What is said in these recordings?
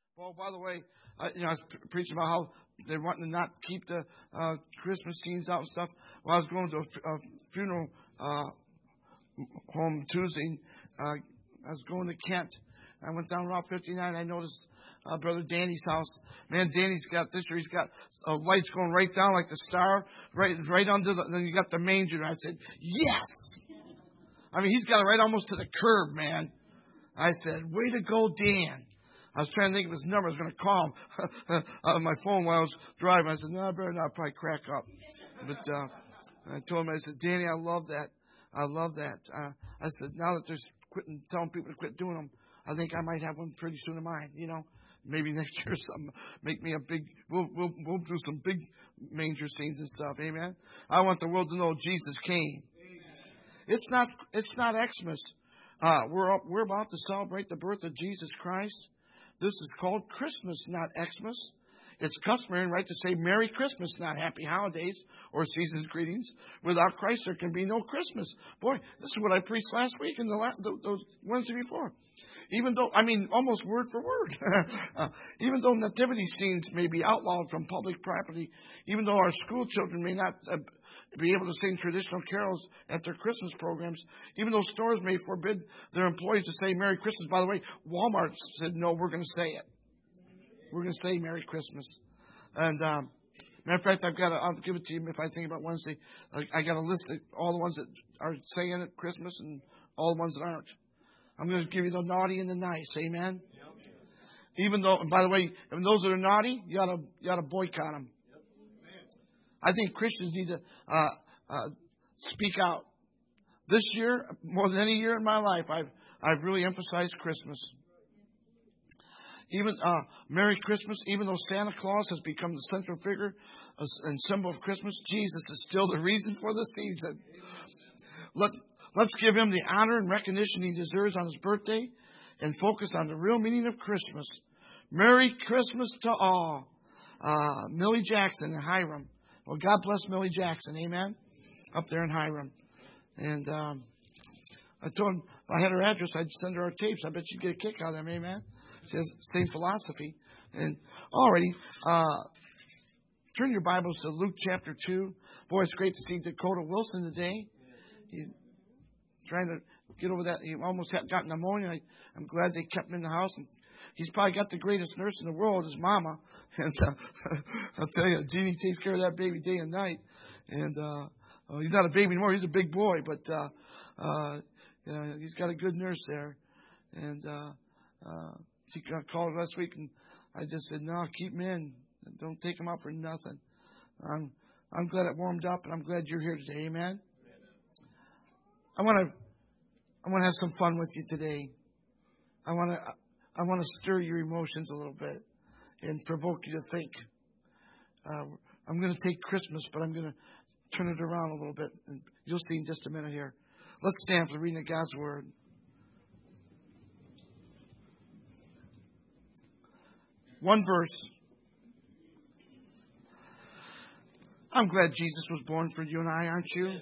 Well, by the way, I was preaching about how they're wanting to not keep the Christmas scenes out and stuff. Well, I was going to a funeral home Tuesday. I was going to Kent. I went down Route 59. I noticed Brother Danny's house. Man, Danny's got this year. He's got lights going right down like the star, right under the. Then you got the manger. And I said, yes. I mean, he's got it right almost to the curb, man. I said, way to go, Dan. I was trying to think of his number. I was going to call him on my phone while I was driving. I said, no, I better not. I'll probably crack up. But I told him, I said, Danny, I love that. I love that. I said, now that they're quitting telling people to quit doing them, I think I might have one pretty soon of mine. You know, maybe next year or something. Make me a big. We'll do some big manger scenes and stuff. Amen. I want the world to know Jesus came. Amen. It's not Xmas. We're about to celebrate the birth of Jesus Christ. This is called Christmas, not Xmas. It's customary, right, to say Merry Christmas, not Happy Holidays or Season's Greetings. Without Christ, there can be no Christmas. Boy, this is what I preached last week and the Wednesday before. Even though, I mean, almost word for word. Even though nativity scenes may be outlawed from public property, even though our school children may not be able to sing traditional carols at their Christmas programs, even though stores may forbid their employees to say Merry Christmas. By the way, Walmart said, no, we're going to say it. We're going to say Merry Christmas. And matter of fact, I'll give it to you if I think about Wednesday. I got a list of all the ones that are saying it Christmas and all the ones that aren't. I'm going to give you the naughty and the nice. Amen. Yep. Even though, and by the way, if those that are naughty, you got to boycott them. Yep. I think Christians need to speak out. This year, more than any year in my life, I've really emphasized Christmas. Even Merry Christmas, even though Santa Claus has become the central figure and symbol of Christmas, Jesus is still the reason for the season. Let's give him the honor and recognition he deserves on his birthday and focus on the real meaning of Christmas. Merry Christmas to all. Millie Jackson in Hiram. Well, God bless Millie Jackson. Amen. Up there in Hiram. And I told him if I had her address, I'd send her our tapes. I bet she'd get a kick out of them. Amen. She has the same philosophy. And already, turn your Bibles to Luke chapter 2. Boy, it's great to see Dakota Wilson today. He's trying to get over that. He almost got pneumonia. I'm glad they kept him in the house. And he's probably got the greatest nurse in the world, his mama. And I'll tell you, Jeannie takes care of that baby day and night. And he's not a baby anymore. He's a big boy. But he's got a good nurse there. And she called last week, and I just said, no, keep him in. Don't take him out for nothing. I'm glad it warmed up, and I'm glad you're here today. Amen. I want to have some fun with you today. I want to stir your emotions a little bit and provoke you to think. I'm going to take Christmas, but I'm going to turn it around a little bit, and you'll see in just a minute here. Let's stand for the reading of God's Word. One verse. I'm glad Jesus was born for you and I, aren't you?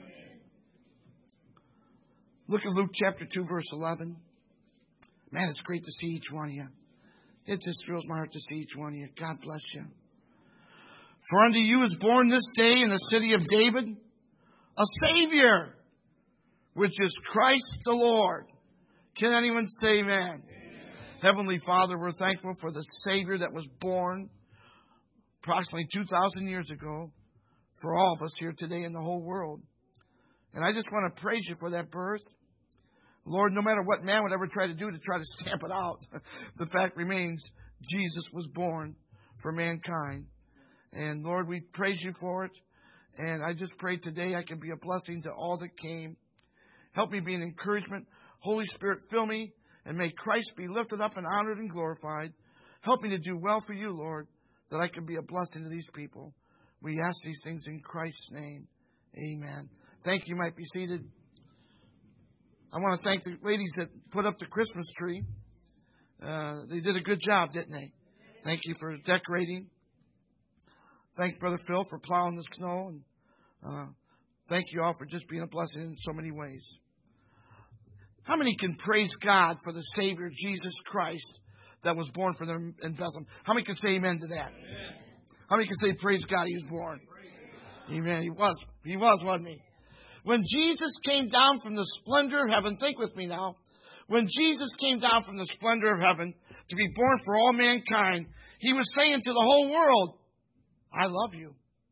Look at Luke chapter 2, verse 11. Man, it's great to see each one of you. It just thrills my heart to see each one of you. God bless you. For unto you is born this day in the city of David a Savior, which is Christ the Lord. Can anyone say amen? Amen. Heavenly Father, we're thankful for the Savior that was born approximately 2,000 years ago for all of us here today in the whole world. And I just want to praise you for that birth. Lord, no matter what man would ever try to do to try to stamp it out, the fact remains Jesus was born for mankind. And Lord, we praise you for it. And I just pray today I can be a blessing to all that came. Help me be an encouragement. Holy Spirit, fill me and may Christ be lifted up and honored and glorified. Help me to do well for you, Lord, that I can be a blessing to these people. We ask these things in Christ's name. Amen. Thank you. You might be seated. I want to thank the ladies that put up the Christmas tree. They did a good job, didn't they? Thank you for decorating. Thank Brother Phil for plowing the snow. And thank you all for just being a blessing in so many ways. How many can praise God for the Savior, Jesus Christ, that was born for them in Bethlehem. How many can say amen to that? Amen. How many can say, praise God, he was born? Amen. He was, wasn't he? When Jesus came down from the splendor of heaven, think with me now. When Jesus came down from the splendor of heaven to be born for all mankind, he was saying to the whole world, I love you.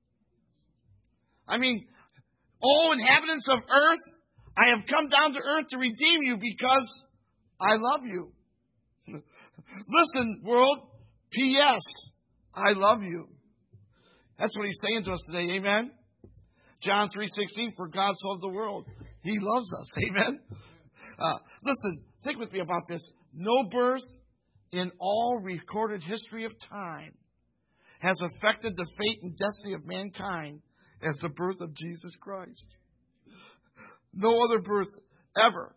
I mean, O inhabitants of earth, I have come down to earth to redeem you because I love you. Listen, world, P.S. I love you. That's what he's saying to us today, amen? John 3:16, for God so loved the world. He loves us, amen? Listen, think with me about this. No birth in all recorded history of time has affected the fate and destiny of mankind as the birth of Jesus Christ. No other birth ever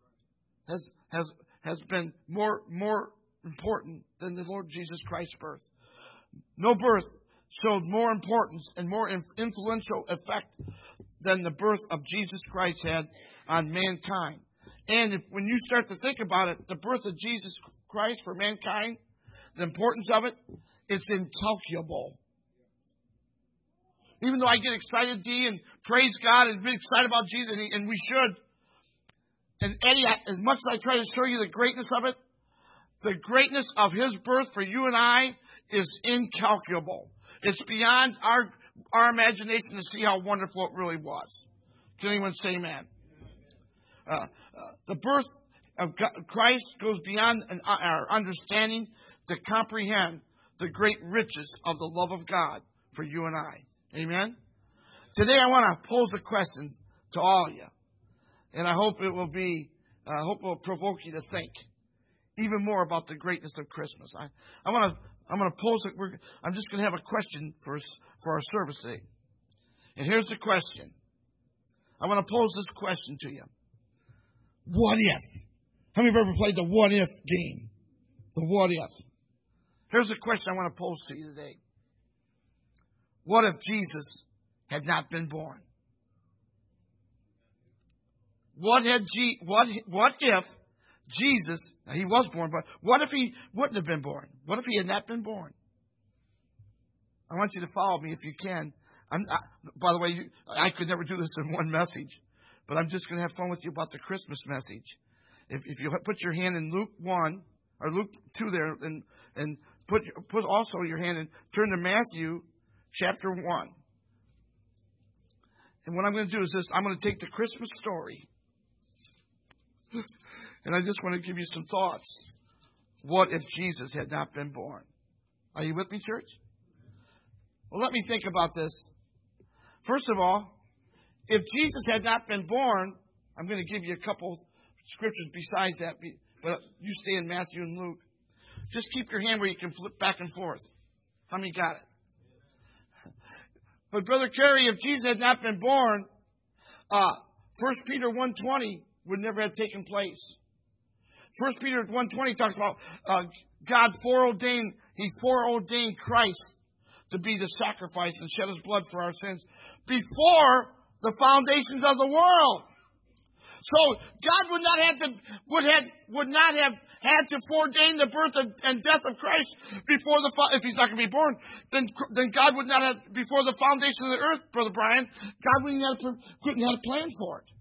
has been more important than the Lord Jesus Christ's birth. No birth showed more importance and more influential effect than the birth of Jesus Christ had on mankind. And when you start to think about it, the birth of Jesus Christ for mankind, the importance of it, it's incalculable. Even though I get excited, Dee, and praise God and be excited about Jesus, and we should. And Eddie, as much as I try to show you the greatness of it, the greatness of his birth for you and I is incalculable. It's beyond our imagination to see how wonderful it really was. Can anyone say amen? The birth of Christ goes beyond our understanding to comprehend the great riches of the love of God for you and I. Amen? Today I want to pose a question to all of you. And I hope it will provoke you to think even more about the greatness of Christmas. I'm going to pose it. I'm just going to have a question for our service today. And here's the question. I want to pose this question to you. What if? How many have ever played the what if game? The what if. Here's the question I want to pose to you today. What if Jesus had not been born? What if Jesus, now he was born, but what if he wouldn't have been born? What if he had not been born? I want you to follow me if you can. By the way, I could never do this in one message, but I'm just going to have fun with you about the Christmas message. If you put your hand in Luke 1 or Luke 2 there, and put also your hand and turn to Matthew chapter 1. And what I'm going to do is this: I'm going to take the Christmas story, and I just want to give you some thoughts. What if Jesus had not been born? Are you with me, church? Well, let me think about this. First of all, if Jesus had not been born, I'm going to give you a couple scriptures besides that, but you stay in Matthew and Luke. Just keep your hand where you can flip back and forth. How many got it? But Brother Kerry, if Jesus had not been born, 1 Peter 1:20 would never have taken place. 1 Peter 1:20 talks about God foreordained Christ to be the sacrifice and shed his blood for our sins before the foundations of the world. So God would not have had to foreordain the birth and death of Christ before if he's not going to be born. Then God would not have, before the foundation of the earth, Brother Brian, God couldn't have a plan for it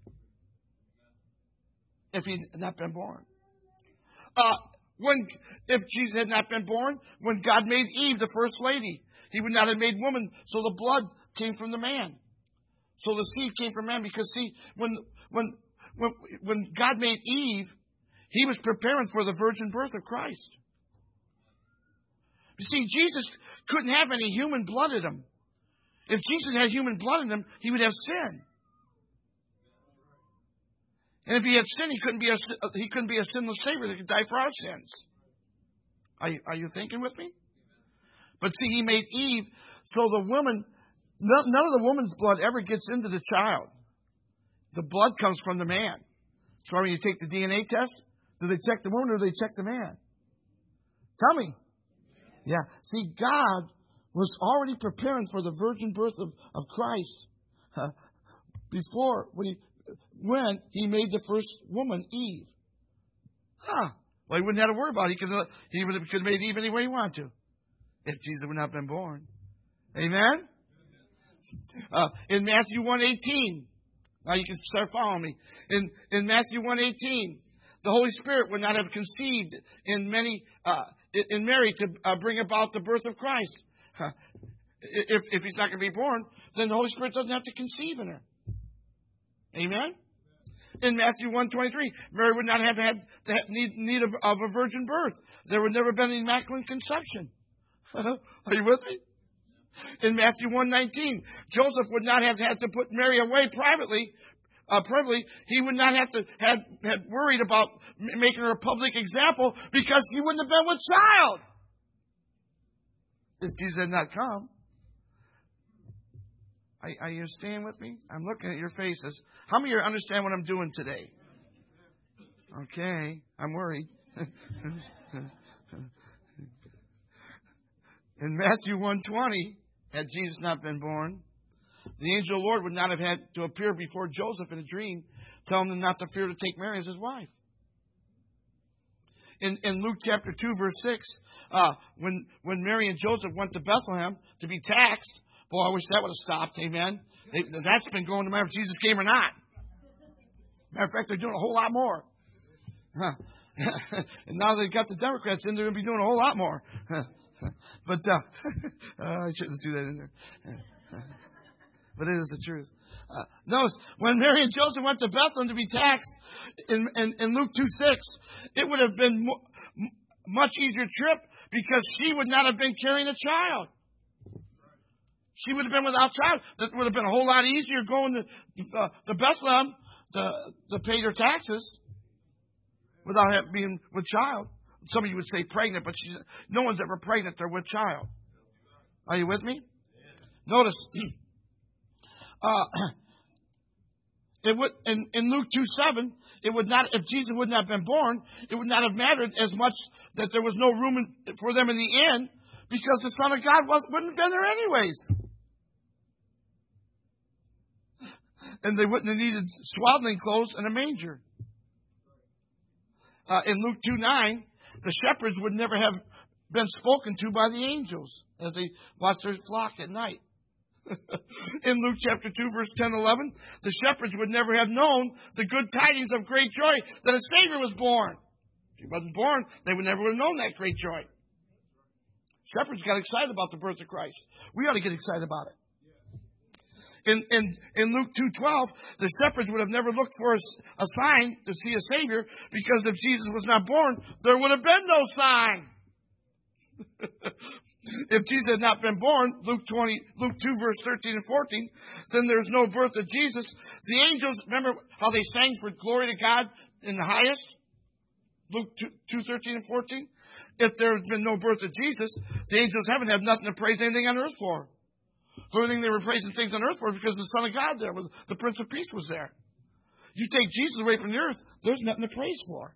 if he had not been born. If Jesus had not been born, when God made Eve the first lady, he would not have made woman, so the blood came from the man. So the seed came from man, because see, when God made Eve, he was preparing for the virgin birth of Christ. You see, Jesus couldn't have any human blood in him. If Jesus had human blood in him, he would have sin. And if he had sin, he couldn't be a sinless Savior that could die for our sins. Are you thinking with me? But see, he made Eve, so the woman, none of the woman's blood ever gets into the child. The blood comes from the man. So when you take the DNA test, do they check the woman or do they check the man? Tell me. Yeah. See, God was already preparing for the virgin birth of Christ before when he made the first woman, Eve. Well, he wouldn't have to worry about it. He could have made Eve any way he wanted to if Jesus would not have been born. Amen? In Matthew 1:18, now you can start following me. In Matthew 1:18, the Holy Spirit would not have conceived in Mary to bring about the birth of Christ. If he's not going to be born, then the Holy Spirit doesn't have to conceive in her. Amen? In Matthew 1:23, Mary would not have had need of a virgin birth. There would never have been an immaculate conception. Are you with me? In Matthew 1:19, Joseph would not have had to put Mary away privately. He would not have to had worried about making her a public example because she wouldn't have been with child if Jesus had not come. Are you staying with me? I'm looking at your faces. How many of you understand what I'm doing today? Okay, I'm worried. In Matthew 1:20, had Jesus not been born, the angel of the Lord would not have had to appear before Joseph in a dream, telling him not to fear to take Mary as his wife. In Luke chapter 2, verse 6, when Mary and Joseph went to Bethlehem to be taxed, boy, I wish that would have stopped, amen. That's been going no matter if Jesus came or not. Matter of fact, they're doing a whole lot more. And now they've got the Democrats in, they're going to be doing a whole lot more. But I shouldn't do that in there. But it is the truth. Notice, when Mary and Joseph went to Bethlehem to be taxed, in Luke 2:6, it would have been much easier trip because she would not have been carrying a child. She would have been without child. That would have been a whole lot easier going to Bethlehem to pay their taxes without being with child. Some of you would say pregnant, but no one's ever pregnant. They're with child. Are you with me? Notice, it would in Luke 2:7, it would not, if Jesus would not have been born, it would not have mattered as much that there was no room for them in the inn because the Son of God wouldn't have been there anyways. And they wouldn't have needed swaddling clothes and a manger. In Luke 2:9, the shepherds would never have been spoken to by the angels as they watched their flock at night. In Luke chapter 2, verse 10-11, the shepherds would never have known the good tidings of great joy that a Savior was born. If he wasn't born, they would never have known that great joy. Shepherds got excited about the birth of Christ. We ought to get excited about it. In Luke 2:12, the shepherds would have never looked for a sign to see a Savior because if Jesus was not born, there would have been no sign. If Jesus had not been born, Luke 2, verse 13 and 14, then there's no birth of Jesus. The angels, remember how they sang for glory to God in the highest? Luke 2, 13 and 14. If there had been no birth of Jesus, the angels of heaven have nothing to praise anything on earth for. The only thing they were praising things on earth for because the Son of God there, the Prince of Peace was there. You take Jesus away from the earth, there's nothing to praise for.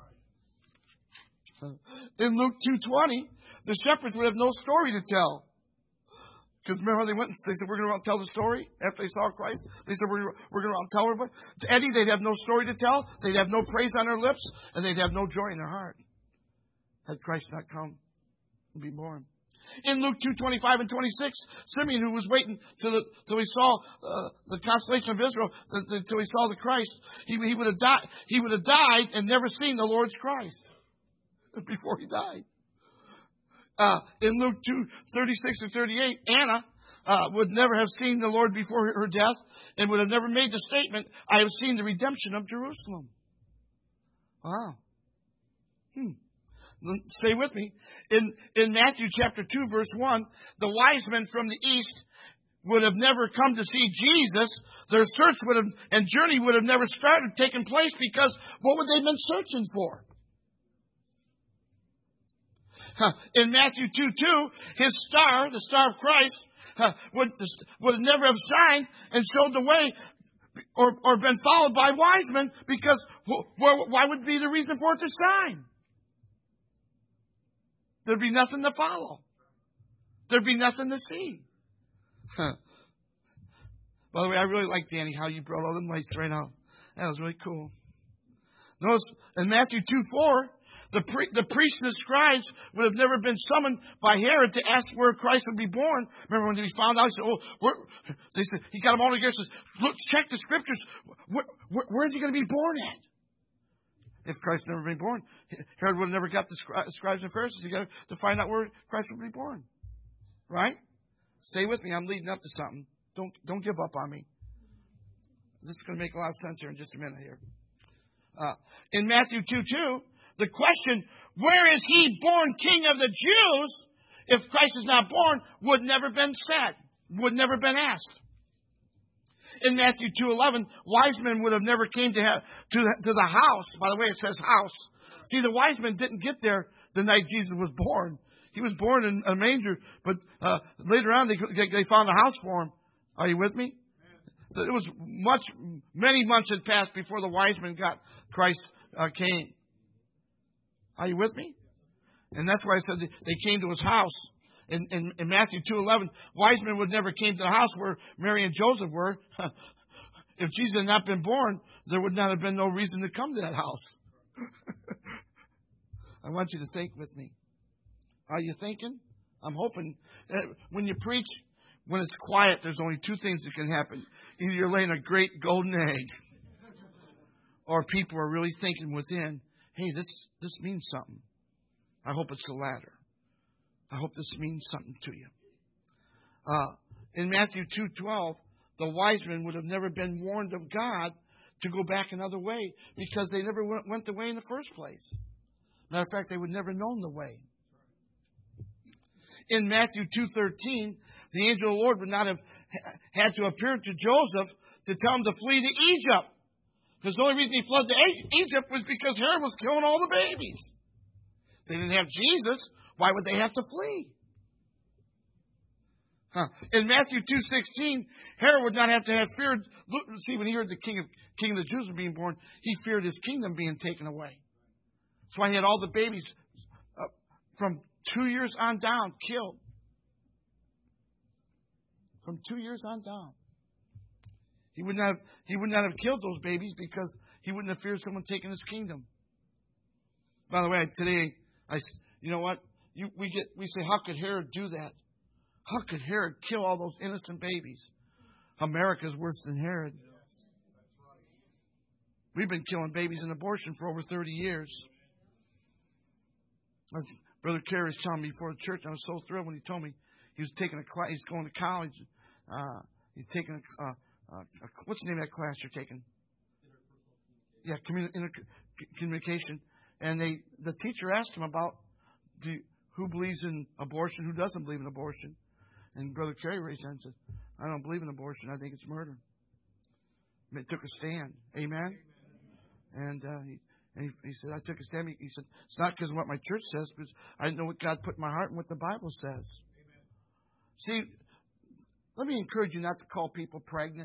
In Luke 2:20, the shepherds would have no story to tell. Because remember how they went and they said, we're going to tell the story after they saw Christ? They said, we're going to tell everybody. To Eddie, they'd have no story to tell. They'd have no praise on their lips. And they'd have no joy in their heart. Had Christ not come and be born. In Luke 2:25 and 26, Simeon, who was waiting till he saw the consolation of Israel, till he saw the Christ, he would have died. He would have died and never seen the Lord's Christ before he died. In Luke 2:36 and 38, Anna would never have seen the Lord before her death and would have never made the statement, "I have seen the redemption of Jerusalem." Wow. Stay with me. In Matthew chapter 2, verse 1, the wise men from the east would have never come to see Jesus. Their search would have, and journey would have never taken place because what would they have been searching for? In Matthew 2:2, his star, the star of Christ, would never have shined and showed the way or been followed by wise men because why would be the reason for it to shine? There'd be nothing to follow. There'd be nothing to see. By the way, I really like, Danny, how you brought all them lights right out. That was really cool. Notice in Matthew 2:4, The priests and the scribes would have never been summoned by Herod to ask where Christ would be born. Remember when he found out, he said, they said, he got them all together and says, look, check the scriptures. Where is he going to be born at? If Christ had never been born, Herod would have never got the scribes and Pharisees together to find out where Christ would be born. Right? Stay with me. I'm leading up to something. Don't give up on me. This is going to make a lot of sense here in just a minute here. In Matthew 2:2, the question, where is he born King of the Jews, if Christ is not born, would never been said, would never been asked. In Matthew 2:11, wise men would have never came to the house. By the way, it says house. See, the wise men didn't get there the night Jesus was born. He was born in a manger, but later on they found a house for him. Are you with me? So it was many months had passed before the wise men got Christ came. Are you with me? And that's why I said they came to his house. In Matthew 2:11, wise men would never came to the house where Mary and Joseph were. If Jesus had not been born, there would not have been no reason to come to that house. I want you to think with me. Are you thinking? I'm hoping. When you preach, when it's quiet, there's only two things that can happen. Either you're laying a great golden egg, or people are really thinking within, hey, this means something. I hope it's the latter. I hope this means something to you. In Matthew 2:12, the wise men would have never been warned of God to go back another way because they never went the way in the first place. Matter of fact, they would never known the way. In Matthew 2:13, the angel of the Lord would not have had to appear to Joseph to tell him to flee to Egypt. Because the only reason he fled to Egypt was because Herod was killing all the babies. If they didn't have Jesus, why would they have to flee? In Matthew 2:16, Herod would not have to have feared. See, when he heard the king of the Jews was being born, he feared his kingdom being taken away. That's why he had all the babies from 2 years on down killed. From 2 years on down. He would not have killed those babies because he wouldn't have feared someone taking his kingdom. By the way, today, you know what? We say, how could Herod do that? How could Herod kill all those innocent babies? America's worse than Herod. We've been killing babies in abortion for over 30 years. Brother Kerry was telling me before the church, I was so thrilled when he told me he was taking a class. He's going to college. He's taking what's the name of that class you're taking? Yeah, communication. And the teacher asked him about who believes in abortion, who doesn't believe in abortion. And Brother Kerry raised his hand and said, I don't believe in abortion. I think it's murder. He took a stand. Amen? And he said, I took a stand. He said, it's not because of what my church says, because I know what God put in my heart and what the Bible says. Amen. See, let me encourage you not to call people pregnant.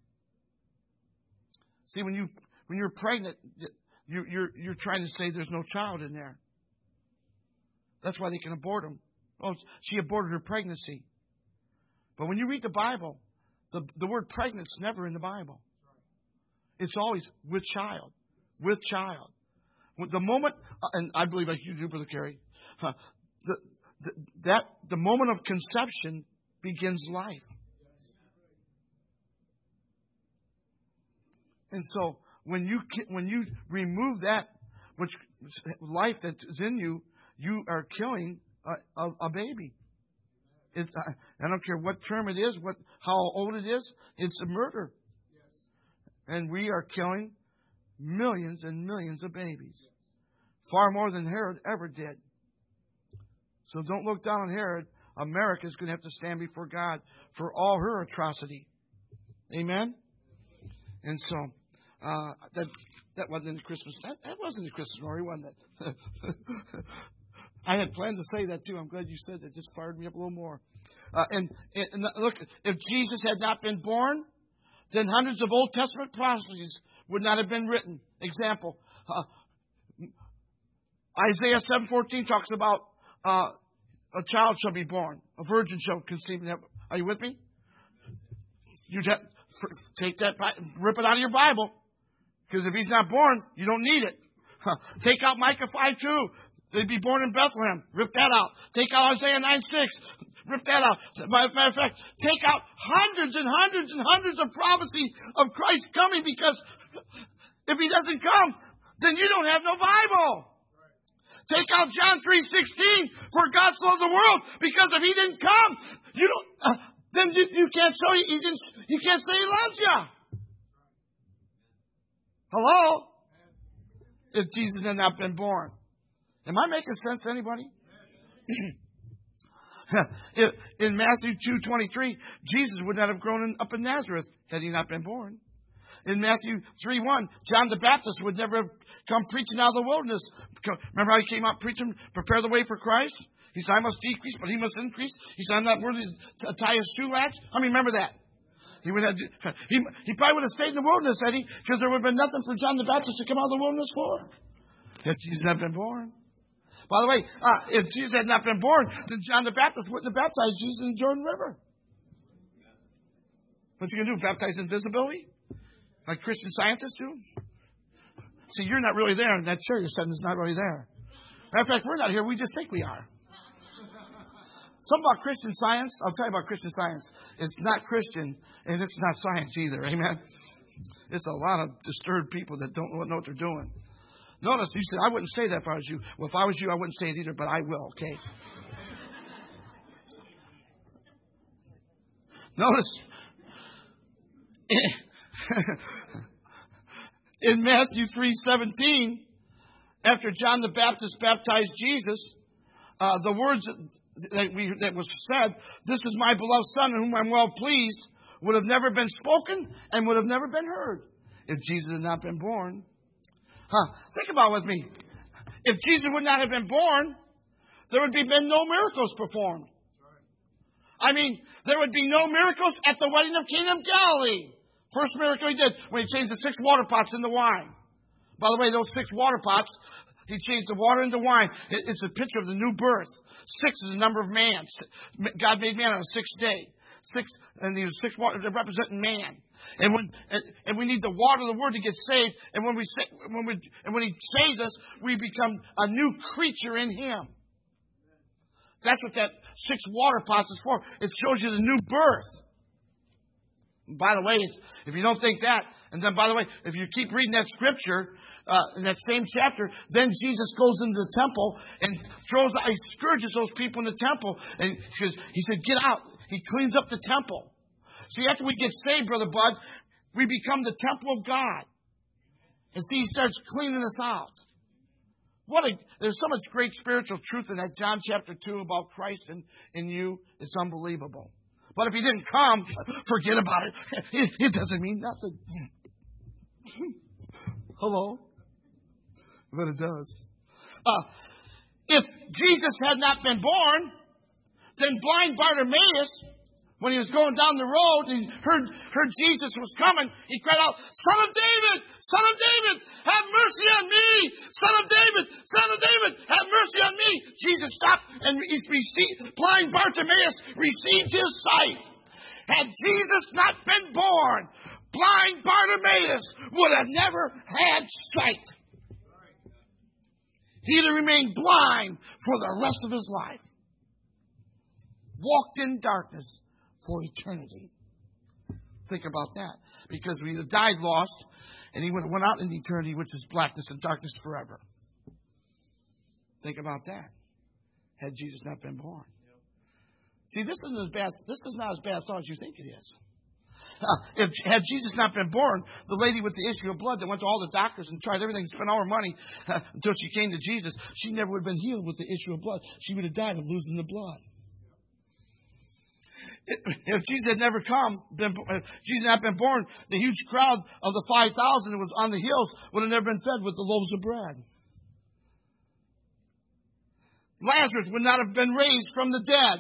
See, when you're pregnant, you're trying to say there's no child in there. That's why they can abort them. Oh, she aborted her pregnancy. But when you read the Bible, the word pregnant's never in the Bible. It's always with child. With child. The moment, and I believe like you do, Brother Kerry, the moment of conception begins life. And so when you remove that which life that is in you, you are killing a baby. I don't care what term it is, how old it is. It's a murder, and we are killing millions and millions of babies, far more than Herod ever did. So don't look down on Herod. America is going to have to stand before God for all her atrocity. Amen. And so that wasn't the Christmas. That wasn't the Christmas story, wasn't it? I had planned to say that too. I'm glad you said that. Just fired me up a little more. And look, if Jesus had not been born, then hundreds of Old Testament prophecies would not have been written. Example, Isaiah 7:14 talks about a child shall be born, a virgin shall conceive. Are you with me? You take that, rip it out of your Bible, because if he's not born, you don't need it. Take out Micah 5:2. They'd be born in Bethlehem. Rip that out. Take out Isaiah 9:6. Rip that out. Matter of fact, take out hundreds and hundreds and hundreds of prophecy of Christ coming, because if he doesn't come, then you don't have no Bible. Take out John 3:16. For God so loved the world, because if he didn't come, you don't. Then you can't show he didn't. You can't say he loves you. Hello? If Jesus had not been born. Am I making sense to anybody? In Matthew 2:23, Jesus would not have grown up in Nazareth had he not been born. In Matthew 3:1, John the Baptist would never have come preaching out of the wilderness. Remember how he came out preaching, prepare the way for Christ? He said, I must decrease, but he must increase. He said, I'm not worthy to tie his shoe latch. How many remember that? He probably would have stayed in the wilderness, Eddie, because there would have been nothing for John the Baptist to come out of the wilderness for. If Jesus had been born. By the way, if Jesus had not been born, then John the Baptist wouldn't have baptized Jesus in the Jordan River. What's he going to do? Baptize invisibility? Like Christian scientists do? See, you're not really there, and that chair you're sitting is not really there. Matter of fact, we're not here. We just think we are. Something about Christian science. I'll tell you about Christian science. It's not Christian, and it's not science either. Amen? It's a lot of disturbed people that don't know what they're doing. Notice, you said, I wouldn't say that if I was you. Well, if I was you, I wouldn't say it either, but I will, okay? Notice, in Matthew 3:17, after John the Baptist baptized Jesus, the words that was said, this is my beloved Son in whom I'm well pleased, would have never been spoken and would have never been heard if Jesus had not been born. Think about it with me. If Jesus would not have been born, there would have been no miracles performed. I mean, there would be no miracles at the wedding of Cana of Galilee. First miracle he did when he changed the 6 water pots into wine. By the way, those 6 water pots, he changed the water into wine. It's a picture of the new birth. 6 is the number of man. God made man on the 6th day. 6, and these 6 water representing man. And we need the water of the word to get saved. And when he saves us, we become a new creature in him. That's what that 6 water pots is for. It shows you the new birth. And by the way, if you don't think that, and then by the way, if you keep reading that scripture, in that same chapter, then Jesus goes into the temple and he scourges those people in the temple. And he said, get out. He cleans up the temple. See, after we get saved, Brother Bud, we become the temple of God. And see, he starts cleaning us out. There's so much great spiritual truth in that John chapter 2 about Christ in you. It's unbelievable. But if he didn't come, forget about it. It doesn't mean nothing. Hello? But it does. If Jesus had not been born, then blind Bartimaeus, when he was going down the road and heard Jesus was coming, he cried out, Son of David, have mercy on me. Son of David, have mercy on me. Jesus stopped and blind Bartimaeus received his sight. Had Jesus not been born, blind Bartimaeus would have never had sight. He'd have remained blind for the rest of his life. Walked in darkness for eternity. Think about that. Because we either died lost, and he went out in eternity, which is blackness and darkness forever. Think about that. Had Jesus not been born. See, this is not as bad a thought as you think it is. Had Jesus not been born, the lady with the issue of blood that went to all the doctors and tried everything, spent all her money until she came to Jesus, she never would have been healed with the issue of blood. She would have died of losing the blood. If Jesus had never Jesus had not been born, the huge crowd of the 5,000 that was on the hills would have never been fed with the loaves of bread. Lazarus would not have been raised from the dead.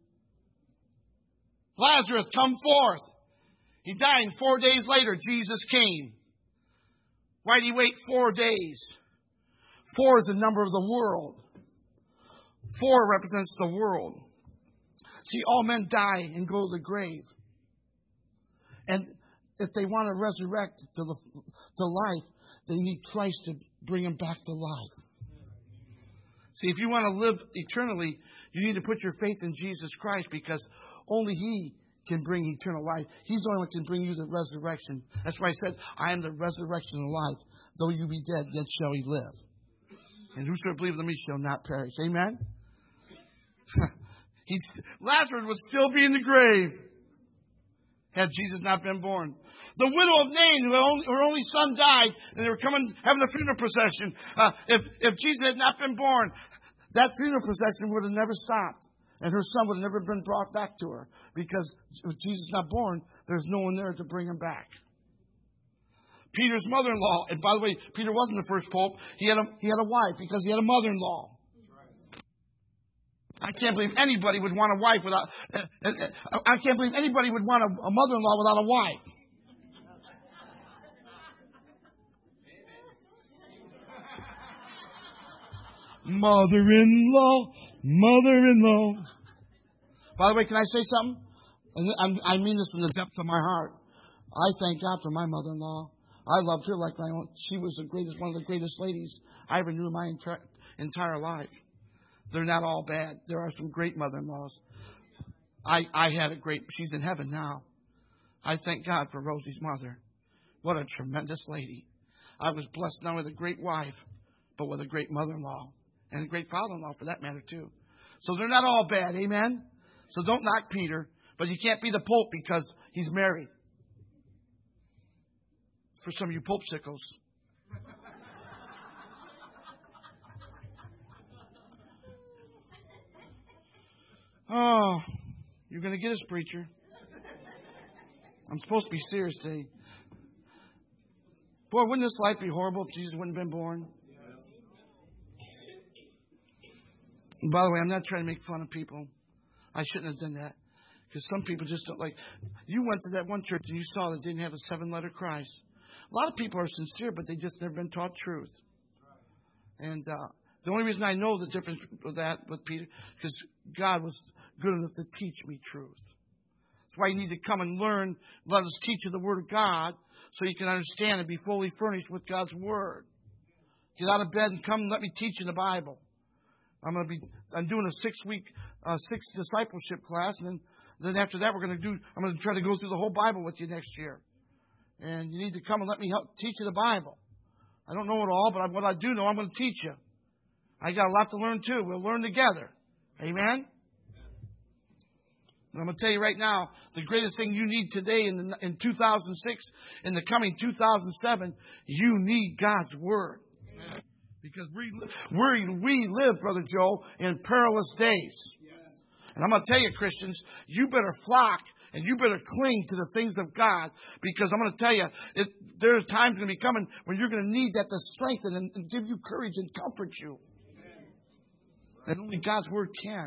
Lazarus, come forth. He died, and 4 days later, Jesus came. Why did he wait 4 days? 4 is the number of the world. 4 represents the world. See, all men die and go to the grave. And if they want to resurrect to life, they need Christ to bring them back to life. See, if you want to live eternally, you need to put your faith in Jesus Christ, because only He can bring eternal life. He's the only one who can bring you the resurrection. That's why I said, I am the resurrection and life. Though you be dead, yet shall He live. And whosoever believes in me shall not perish. Amen? Lazarus would still be in the grave had Jesus not been born. The widow of Nain, her only son died, and they were having a funeral procession. If Jesus had not been born, that funeral procession would have never stopped. And her son would have never been brought back to her. Because if Jesus is not born, there's no one there to bring him back. Peter's mother-in-law, and by the way, Peter wasn't the first pope. He had a wife because he had a mother-in-law. I can't believe anybody would want a wife without. I can't believe anybody would want a mother-in-law without a wife. Mother-in-law, mother-in-law. By the way, can I say something? And I mean this from the depths of my heart. I thank God for my mother-in-law. I loved her like my own. She was one of the greatest ladies I ever knew in my entire life. They're not all bad. There are some great mother-in-laws. I had a great. She's in heaven now. I thank God for Rosie's mother. What a tremendous lady. I was blessed not with a great wife, but with a great mother-in-law. And a great father-in-law for that matter too. So they're not all bad. Amen? So don't knock Peter. But you can't be the Pope because he's married. For some of you Popesicles. Oh, you're going to get us, preacher. I'm supposed to be serious today. Boy, wouldn't this life be horrible if Jesus wouldn't have been born? And by the way, I'm not trying to make fun of people. I shouldn't have done that. Because some people just don't like. You went to that one church and you saw that didn't have a 7-letter Christ. A lot of people are sincere, but they just never been taught truth. And the only reason I know the difference with that with Peter, because God was good enough to teach me truth. That's why you need to come and learn. Let us teach you the Word of God so you can understand and be fully furnished with God's Word. Get out of bed and come and let me teach you the Bible. I'm doing a 6-week 6 discipleship class, and then after that I'm going to try to go through the whole Bible with you next year. And you need to come and let me help teach you the Bible. I don't know it all, but what I do know, I'm going to teach you. I got a lot to learn too. We'll learn together. Amen? And I'm going to tell you right now, the greatest thing you need today in 2006, in the coming 2007, you need God's Word. Amen. Because we live, Brother Joe, in perilous days. Yes. And I'm going to tell you, Christians, you better flock and you better cling to the things of God. Because I'm going to tell you, there are times going to be coming when you're going to need that to strengthen and give you courage and comfort you. Amen. And only God's Word can.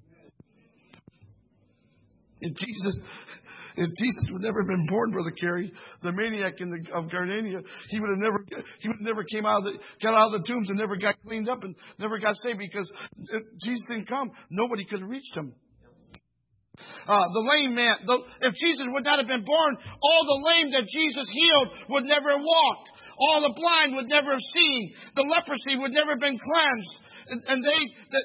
If Jesus would never have been born, Brother Kerry, the maniac of Gardania, he would have never got out of the tombs and never got cleaned up and never got saved, because if Jesus didn't come, nobody could have reached him. The lame man, if Jesus would not have been born, all the lame that Jesus healed would never have walked. All the blind would never have seen. The leprosy would never have been cleansed. And they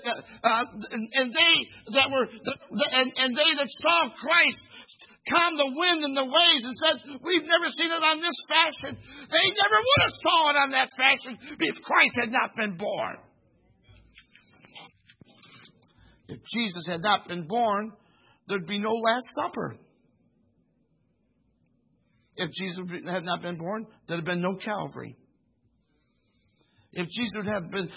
that saw Christ calm the wind and the waves and said, we've never seen it on this fashion. They never would have saw it on that fashion if Christ had not been born. If Jesus had not been born, there'd be no Last Supper. If Jesus had not been born, there'd have been no Calvary. If Jesus would have been,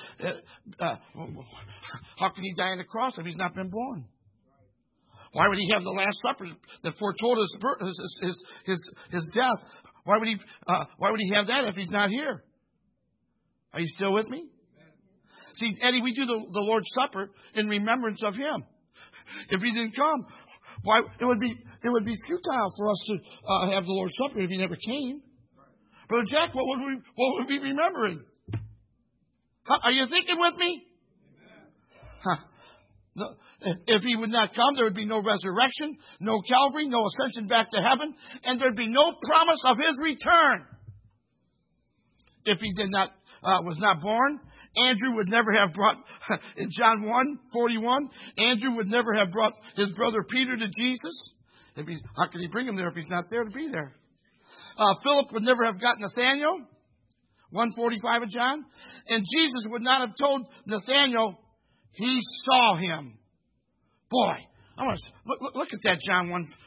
how can he die on the cross if he's not been born? Why would he have the Last Supper that foretold his death? Why would he have that if he's not here? Are you still with me? See, Eddie, we do the Lord's Supper in remembrance of him. If he didn't come, why it would be futile for us to have the Lord's Supper if he never came. Brother Jack, what would we be remembering? Are you thinking with me? Huh. No, if he would not come, there would be no resurrection, no Calvary, no ascension back to heaven, and there'd be no promise of his return. if he did not, was not born. Andrew would never have brought, in John 1:41, Andrew would never have brought his brother Peter to Jesus. How could he bring him there if he's not there to be there? Philip would never have got Nathanael, 1:45 of John. And Jesus would not have told Nathanael he saw him. Boy, I want to look at that, John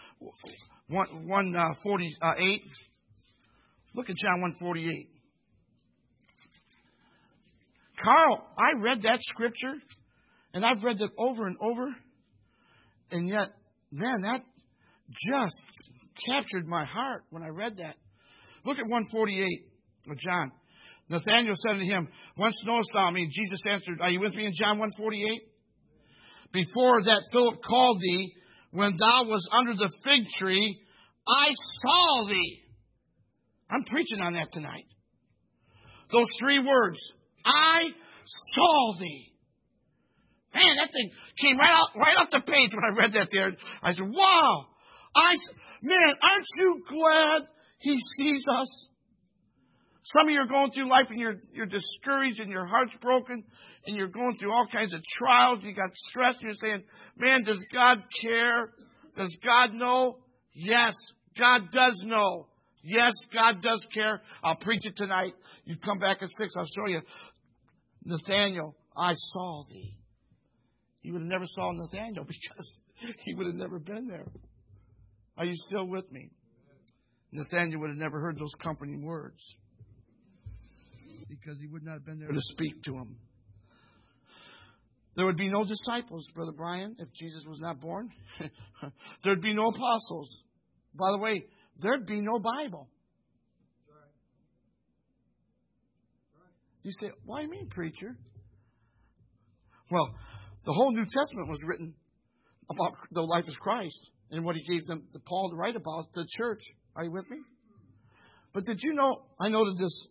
1:48. Look at John 1:48. Carl, I read that scripture, and I've read it over and over, and yet, man, that just captured my heart when I read that. Look at 1:48 of John. Nathanael said to him, "Whence knowest thou me?" Jesus answered, are you with me in John 1:48? "Before that Philip called thee, when thou was under the fig tree, I saw thee." I'm preaching on that tonight. Those 3 words, I saw thee. Man, that thing came right off the page when I read that there. I said, wow. Man, aren't you glad he sees us? Some of you are going through life and you're discouraged and your heart's broken and you're going through all kinds of trials. You got stress and you're saying, man, does God care? Does God know? Yes, God does know. Yes, God does care. I'll preach it tonight. You come back at 6, I'll show you. Nathanael, I saw thee. He would have never saw Nathanael because he would have never been there. Are you still with me? Nathanael would have never heard those comforting words because he would not have been there to speak to him. There would be no disciples, Brother Brian, if Jesus was not born. There'd be no apostles. By the way, there'd be no Bible. You say, why do you mean, preacher? Well, the whole New Testament was written about the life of Christ and what he gave them to Paul to write about the church. Are you with me? But did you know, I noted this,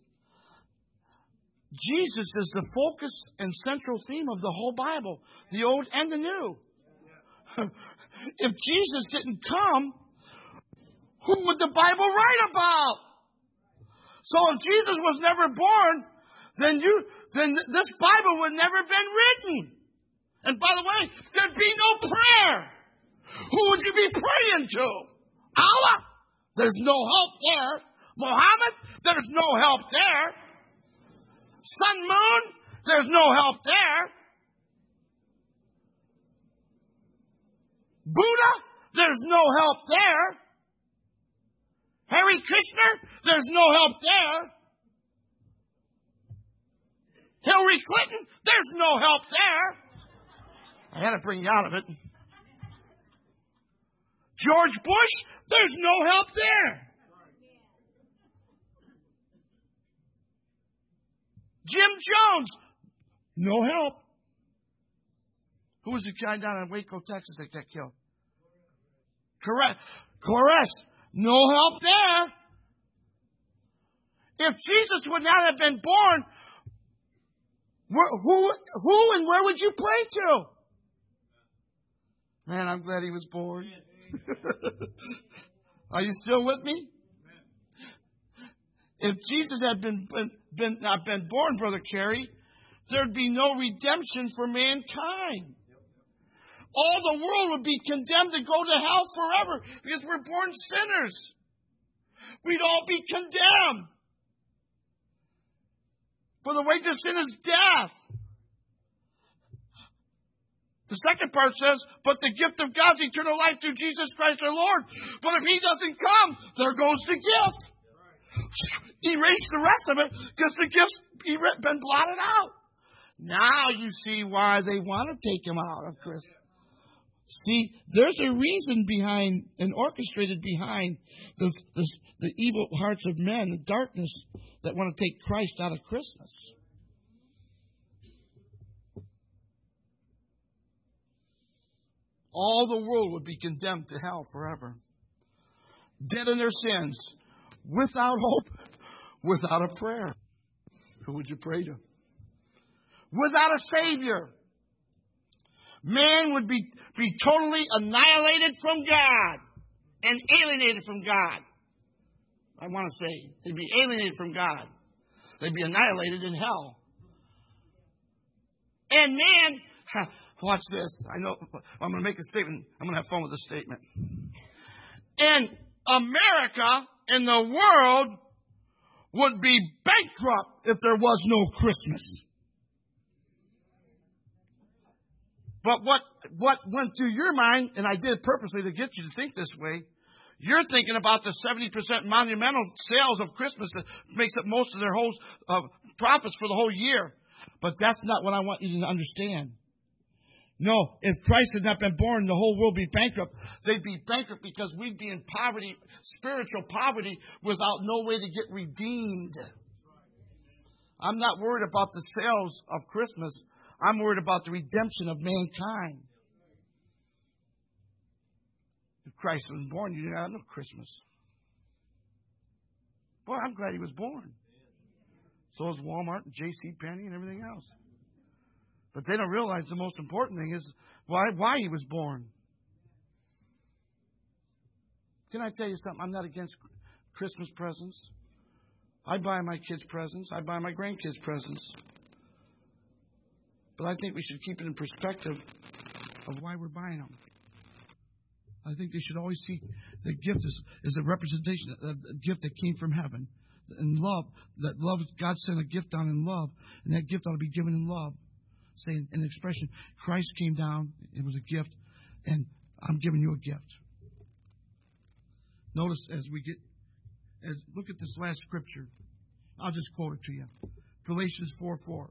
Jesus is the focus and central theme of the whole Bible, the Old and the New. If Jesus didn't come, who would the Bible write about? So if Jesus was never born, then this Bible would never have been written. And by the way, there'd be no prayer. Who would you be praying to? Allah? There's no help there. Muhammad? There's no help there. Sun, moon? There's no help there. Buddha? There's no help there. Hare Krishna? There's no help there. Hillary Clinton? There's no help there. I had to bring you out of it. George Bush? There's no help there. Jim Jones? No help. Who was the guy down in Waco, Texas that got killed? Correct. No help there. If Jesus would not have been born, who and where would you pray to? Man, I'm glad he was born. Are you still with me? If Jesus had not been born, Brother Kerry, there'd be no redemption for mankind. All the world would be condemned to go to hell forever because we're born sinners. We'd all be condemned. For the wages of sin is death. The second part says, but the gift of God's eternal life through Jesus Christ our Lord. But if he doesn't come, there goes the gift. Erase the rest of it because the gift's been blotted out. Now you see why they want to take him out of Christ. See, there's a reason behind and orchestrated behind the evil hearts of men, the darkness that want to take Christ out of Christmas. All the world would be condemned to hell forever. Dead in their sins, without hope, without a prayer. Who would you pray to? Without a Savior. Man would be totally annihilated from God and alienated from God. I want to say they'd be alienated from God. They'd be annihilated in hell. And man, watch this. I know I'm going to make a statement. I'm going to have fun with this statement. And America and the world would be bankrupt if there was no Christmas. But what went through your mind, and I did it purposely to get you to think this way, you're thinking about the 70% monumental sales of Christmas that makes up most of their whole profits for the whole year. But that's not what I want you to understand. No, if Christ had not been born, the whole world would be bankrupt. They'd be bankrupt because we'd be in poverty, spiritual poverty, without no way to get redeemed. I'm not worried about the sales of Christmas. I'm worried about the redemption of mankind. If Christ was born, you didn't have no Christmas. Boy, I'm glad he was born. So is Walmart and JCPenney and everything else. But they don't realize the most important thing is why he was born. Can I tell you something? I'm not against Christmas presents. I buy my kids presents. I buy my grandkids presents. But I think we should keep it in perspective of why we're buying them. I think they should always see the gift as a representation of the gift that came from heaven. And love, that love, God sent a gift down in love, and that gift ought to be given in love. Saying an expression, Christ came down, it was a gift, and I'm giving you a gift. Notice look at this last scripture. I'll just quote it to you. Galatians 4:4.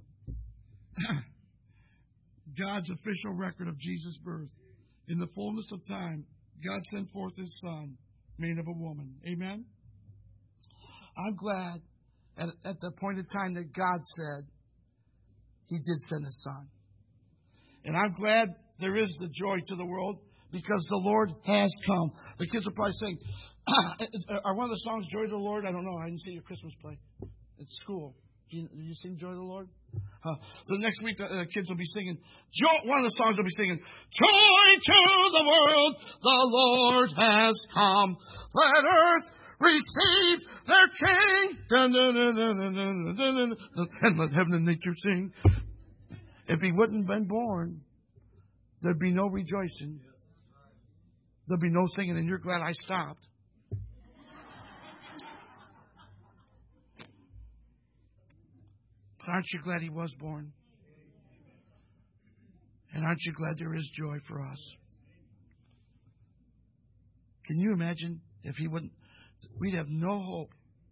God's official record of Jesus' birth. In the fullness of time, God sent forth His Son, made of a woman. Amen? I'm glad at the appointed time that God said He did send His Son. And I'm glad there is the joy to the world because the Lord has come. The kids will probably sing, are one of the songs Joy to the Lord? I don't know. I didn't see your Christmas play at school. Do you sing Joy to the Lord? The next week, the kids will be singing, one of the songs will be singing, Joy to the world, the Lord has come. Let earth receive their King. Dun, dun, dun, dun, dun, dun, dun, dun, and let heaven and nature sing. If He wouldn't have been born, there'd be no rejoicing. There'd be no singing, and you're glad I stopped. But aren't you glad He was born? And aren't you glad there is joy for us? Can you imagine if He wouldn't? We'd have no hope.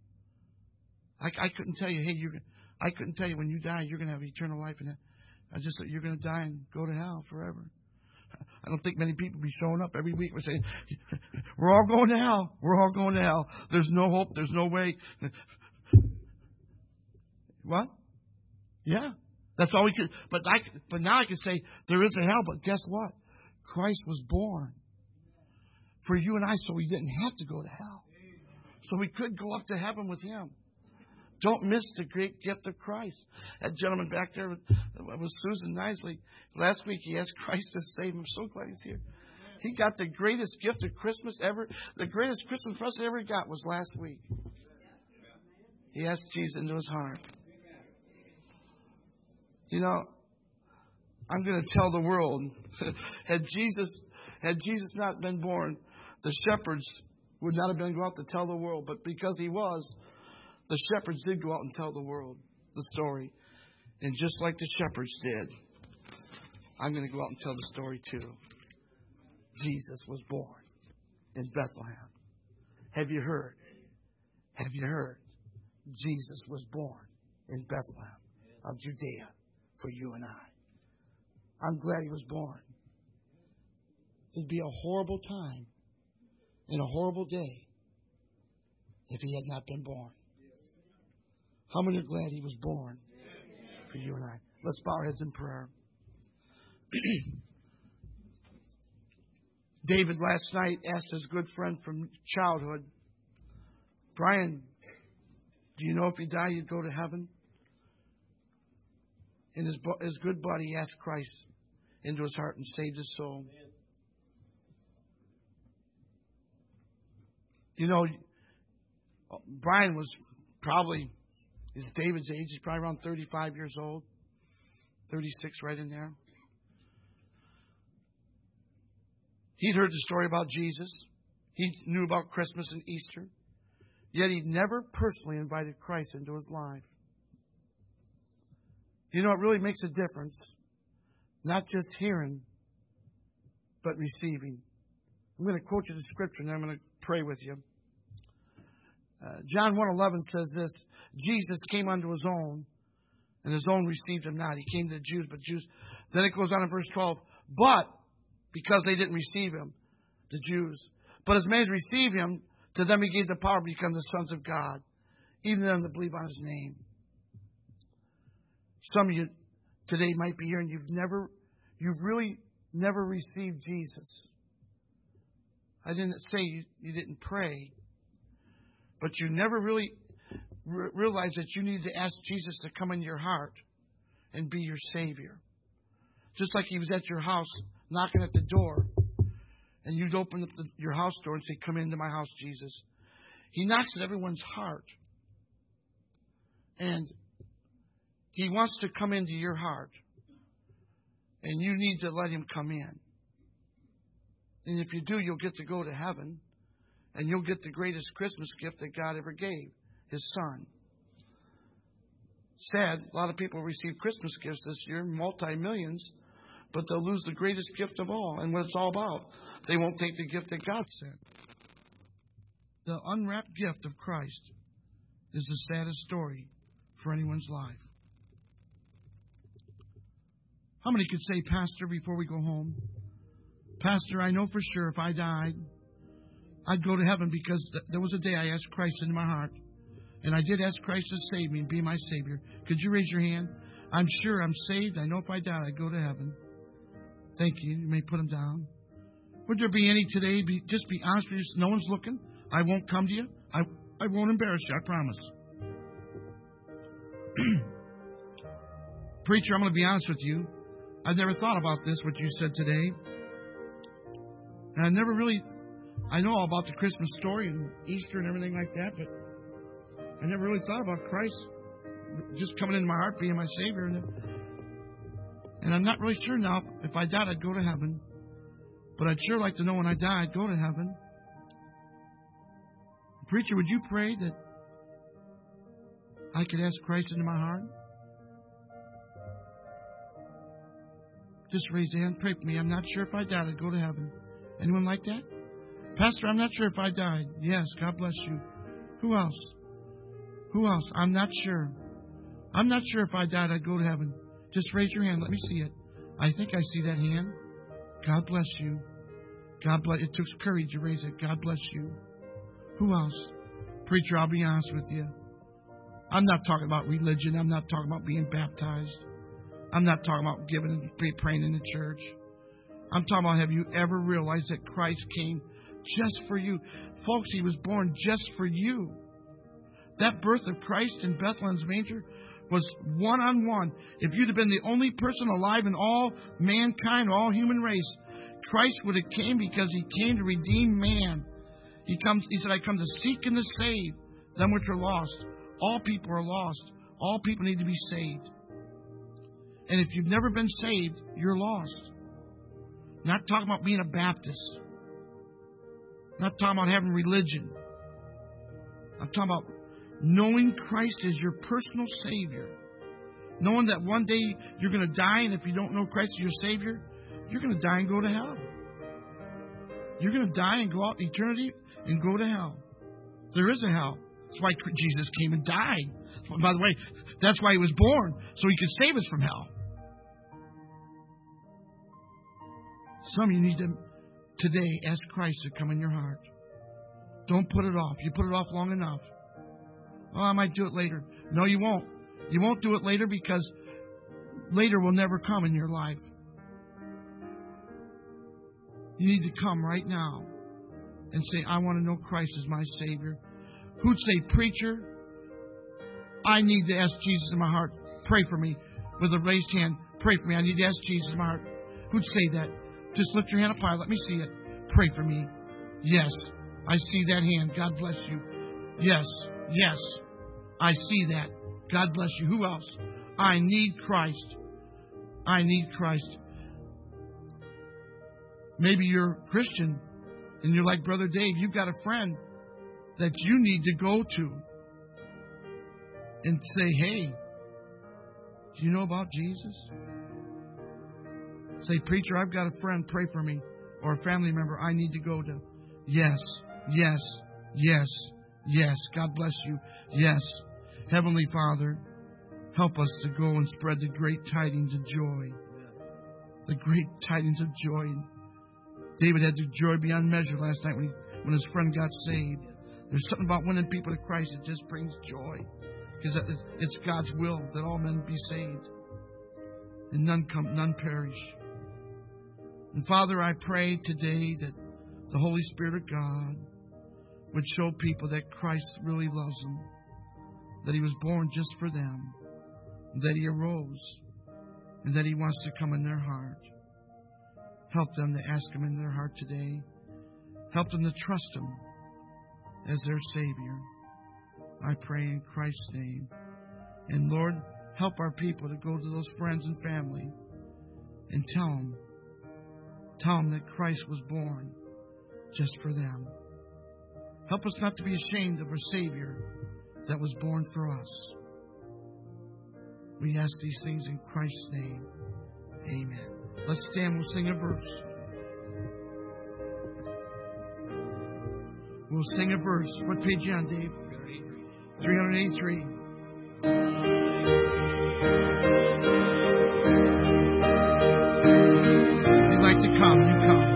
I couldn't tell you, hey, I couldn't tell you when you die, you're going to have eternal life in it. You're going to die and go to hell forever. I don't think many people be showing up every week and saying, we're all going to hell. We're all going to hell. There's no hope. There's no way. What? Yeah. That's all we could. But now I can say there is a hell. But guess what? Christ was born for you and I so we didn't have to go to hell. So we could go up to heaven with Him. Don't miss the great gift of Christ. That gentleman back there was Susan Nisley. Last week he asked Christ to save him. I'm so glad he's here. He got the greatest gift of Christmas ever. The greatest Christmas present ever got was last week. He asked Jesus into his heart. You know, I'm going to tell the world, had Jesus not been born, the shepherds would not have been go out to tell the world. But because He was, the shepherds did go out and tell the world the story. And just like the shepherds did, I'm going to go out and tell the story too. Jesus was born in Bethlehem. Have you heard? Have you heard? Jesus was born in Bethlehem of Judea for you and I. I'm glad He was born. It'd be a horrible time and a horrible day if He had not been born. How many are glad He was born for you and I? Let's bow our heads in prayer. David last night asked his good friend from childhood, Brian, do you know if you die you'd go to heaven? And his good buddy asked Christ into his heart and saved his soul. You know, Brian was probably He's David's age. He's probably around 35 years old. 36, right in there. He'd heard the story about Jesus. He knew about Christmas and Easter. Yet he never personally invited Christ into his life. You know, it really makes a difference. Not just hearing, but receiving. I'm going to quote you the scripture and then I'm going to pray with you. John 1:11 says this, Jesus came unto his own, and his own received him not. He came to the Jews, but Jews. Then it goes on in verse 12, but because they didn't receive him, the Jews. But as many as receive him, to them he gave the power to become the sons of God, even them that believe on his name. Some of you today might be here and you've really never received Jesus. I didn't say you didn't pray, but you never really realized that you needed to ask Jesus to come into your heart and be your Savior. Just like he was at your house knocking at the door, and you'd open up your house door and say, come into my house, Jesus. He knocks at everyone's heart. And he wants to come into your heart. And you need to let him come in. And if you do, you'll get to go to heaven. And you'll get the greatest Christmas gift that God ever gave, his Son. Sad, a lot of people receive Christmas gifts this year, multi-millions, but they'll lose the greatest gift of all and what it's all about. They won't take the gift that God sent. The unwrapped gift of Christ is the saddest story for anyone's life. How many could say, Pastor, before we go home, Pastor, I know for sure if I died, I'd go to heaven because there was a day I asked Christ into my heart. And I did ask Christ to save me and be my Savior. Could you raise your hand? I'm sure I'm saved. I know if I died, I'd go to heaven. Thank you. You may put them down. Would there be any today? Just be honest with you. No one's looking. I won't come to you. I won't embarrass you. I promise. Preacher, I'm going to be honest with you. I've never thought about this, what you said today. And I know all about the Christmas story and Easter and everything like that, but I never really thought about Christ just coming into my heart, being my Savior. And I'm not really sure now if I died, I'd go to heaven. But I'd sure like to know when I die, I'd go to heaven. Preacher, would you pray that I could ask Christ into my heart? Just raise your hand. Pray for me. I'm not sure if I died, I'd go to heaven. Anyone like that? Pastor, I'm not sure if I died. Yes, God bless you. Who else? Who else? I'm not sure. I'm not sure if I died, I'd go to heaven. Just raise your hand. Let me see it. I think I see that hand. God bless you. God bless. It took courage to raise it. God bless you. Who else? Preacher, I'll be honest with you. I'm not talking about religion. I'm not talking about being baptized. I'm not talking about giving and praying in the church. I'm talking about, have you ever realized that Christ came just for you? Folks, he was born just for you. That birth of Christ in Bethlehem's manger was one-on-one. If you'd have been the only person alive in all mankind, all human race, Christ would have came because he came to redeem man. He said, I come to seek and to save them which are lost. All people are lost. All people need to be saved. And if you've never been saved, you're lost. Not talking about being a Baptist. Not talking about having religion. I'm talking about knowing Christ as your personal Savior. Knowing that one day you're going to die, and if you don't know Christ as your Savior, you're going to die and go to hell. You're going to die and go out in eternity and go to hell. There is a hell. That's why Jesus came and died. By the way, that's why he was born, so he could save us from hell. Some of you need to today ask Christ to come in your heart. Don't put it off. You put it off long enough. Oh, I might do it later. No, you won't. You won't do it later because later will never come in your life. You need to come right now and say, I want to know Christ as my Savior. Who'd say, preacher, I need to ask Jesus in my heart. Pray for me. With a raised hand, pray for me. I need to ask Jesus in my heart. Who'd say that? Just lift your hand up high. Let me see it. Pray for me. Yes, I see that hand. God bless you. Yes, yes, I see that. God bless you. Who else? I need Christ. I need Christ. Maybe you're a Christian and you're like Brother Dave. You've got a friend that you need to go to and say, hey, do you know about Jesus? Say, preacher, I've got a friend. Pray for me. Or a family member I need to go to. Yes, yes, yes, yes. God bless you. Yes. Heavenly Father, help us to go and spread the great tidings of joy. The great tidings of joy. David had the joy beyond measure last night when his friend got saved. There's something about winning people to Christ that just brings joy. Because it's God's will that all men be saved. And none perish. And Father, I pray today that the Holy Spirit of God would show people that Christ really loves them. That He was born just for them. That He arose. And that He wants to come in their heart. Help them to ask Him in their heart today. Help them to trust Him as their Savior. I pray in Christ's name. And Lord, help our people to go to those friends and family and tell them that Christ was born just for them. Help us not to be ashamed of our Savior that was born for us. We ask these things in Christ's name. Amen. Let's stand. We'll sing a verse. We'll sing a verse. What page you on, Dave? 383. If you'd like to come, you come.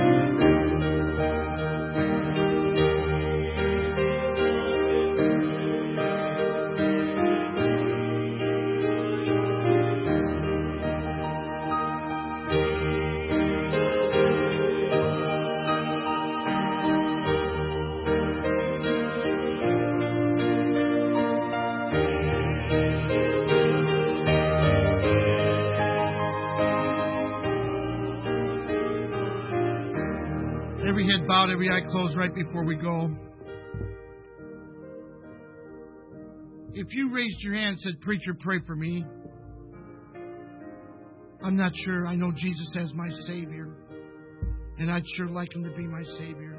Every head bowed, every eye closed right before we go. If you raised your hand and said, preacher, pray for me. I'm not sure. I know Jesus as my Savior. And I'd sure like Him to be my Savior.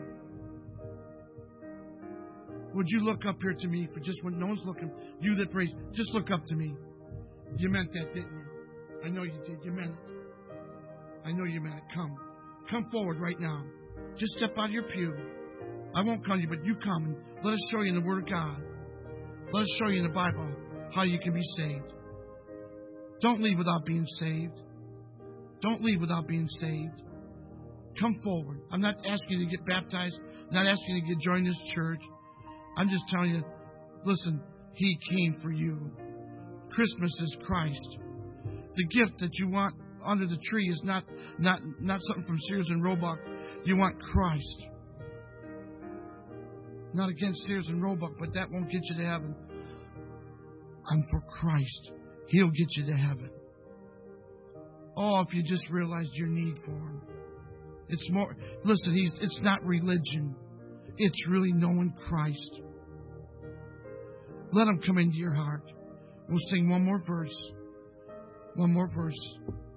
Would you look up here to me for just when no one's looking? You that praise, just look up to me. You meant that, didn't you? I know you did. You meant it. I know you meant it. Come forward right now. Just step out of your pew. I won't call you, but you come and let us show you in the Word of God. Let us show you in the Bible how you can be saved. Don't leave without being saved. Don't leave without being saved. Come forward. I'm not asking you to get baptized. I'm not asking you to join this church. I'm just telling you, listen, He came for you. Christmas is Christ. The gift that you want under the tree is not something from Sears and Roebuck. You want Christ. Not against Sears and Roebuck, but that won't get you to heaven. I'm for Christ. He'll get you to heaven. Oh, if you just realized your need for Him. It's more, listen, it's not religion. It's really knowing Christ. Let Him come into your heart. We'll sing one more verse. One more verse.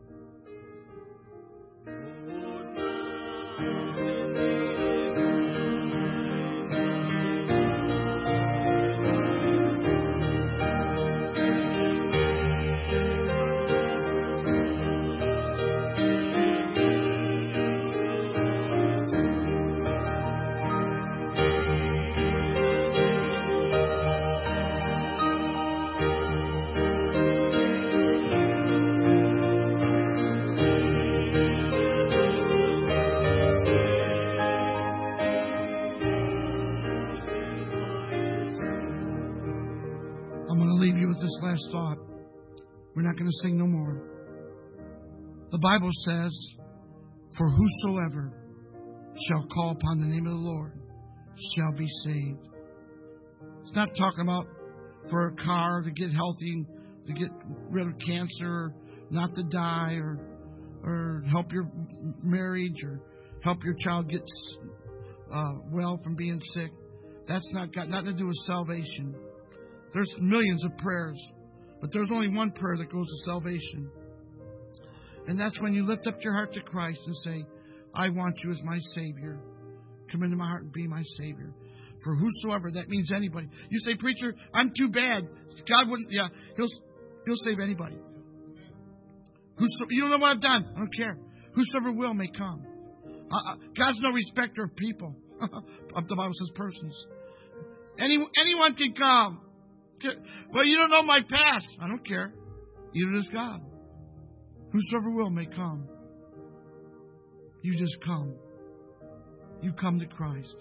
This last thought. We're not going to sing no more. The Bible says, for whosoever shall call upon the name of the Lord shall be saved. It's not talking about for a car to get healthy, to get rid of cancer, or not to die, or help your marriage, or help your child get well from being sick. That's not got nothing to do with salvation. There's millions of prayers, but there's only one prayer that goes to salvation. And that's when you lift up your heart to Christ and say, I want you as my Savior. Come into my heart and be my Savior. For whosoever, that means anybody. You say, preacher, I'm too bad. God wouldn't, He'll save anybody. You don't know what I've done. I don't care. Whosoever will may come. God's no respecter of people. The Bible says persons. Anyone can come. Well, you don't know my past. I don't care. Either does God. Whosoever will may come. You just come. You come to Christ.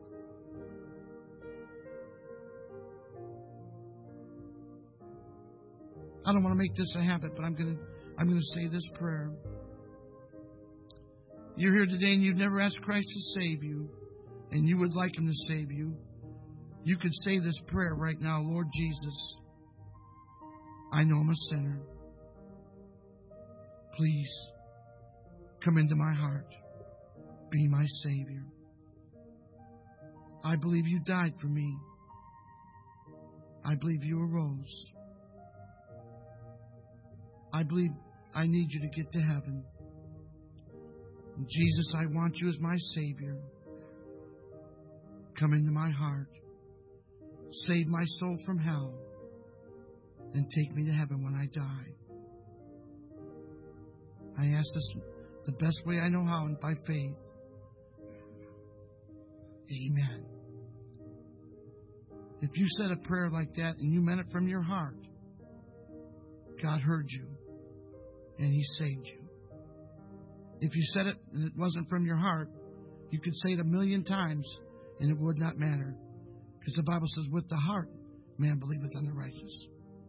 I don't want to make this a habit, but I'm going to say this prayer. You're here today and you've never asked Christ to save you, and you would like Him to save you. You could say this prayer right now. Lord Jesus, I know I'm a sinner. Please come into my heart. Be my Savior. I believe you died for me. I believe you arose. I believe I need you to get to heaven. Jesus, I want you as my Savior. Come into my heart. Save my soul from hell. And take me to heaven when I die. I ask this the best way I know how and by faith. Amen. If you said a prayer like that and you meant it from your heart, God heard you and He saved you. If you said it and it wasn't from your heart, you could say it 1,000,000 times and it would not matter. Because the Bible says, with the heart, man believeth unto righteousness.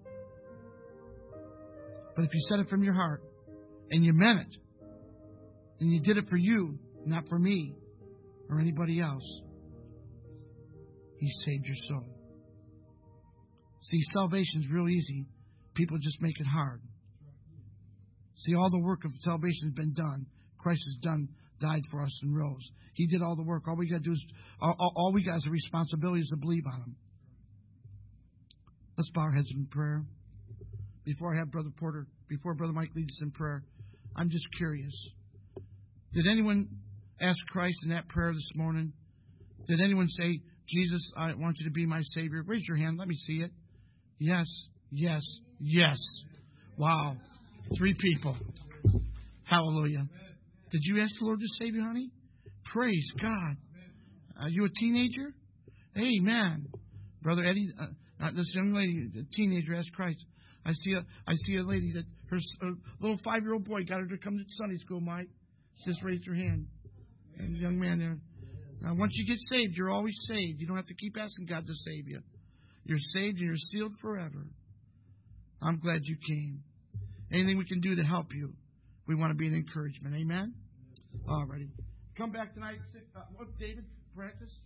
But if you said it from your heart and you meant it, and you did it for you, not for me or anybody else, He saved your soul. See, salvation's real easy. People just make it hard. See, all the work of salvation has been done. Christ has died for us and rose. He did all the work. All we got to do is, all we got is a responsibility is to believe on Him. Let's bow our heads in prayer. Before I have Brother Porter, before Brother Mike leads us in prayer, I'm just curious. Did anyone ask Christ in that prayer this morning? Did anyone say, Jesus, I want you to be my Savior? Raise your hand. Let me see it. Yes, yes, yes. Wow. 3 people. Hallelujah. Did you ask the Lord to save you, honey? Praise God. Are you a teenager? Amen. Brother Eddie, this young lady, a teenager, asked Christ. I see a lady that her little 5-year-old boy got her to come to Sunday school, Mike. She just raised her hand. And the young man there. Now, once you get saved, you're always saved. You don't have to keep asking God to save you. You're saved and you're sealed forever. I'm glad you came. Anything we can do to help you, we want to be an encouragement. Amen? All righty. Come back tonight. David, practice.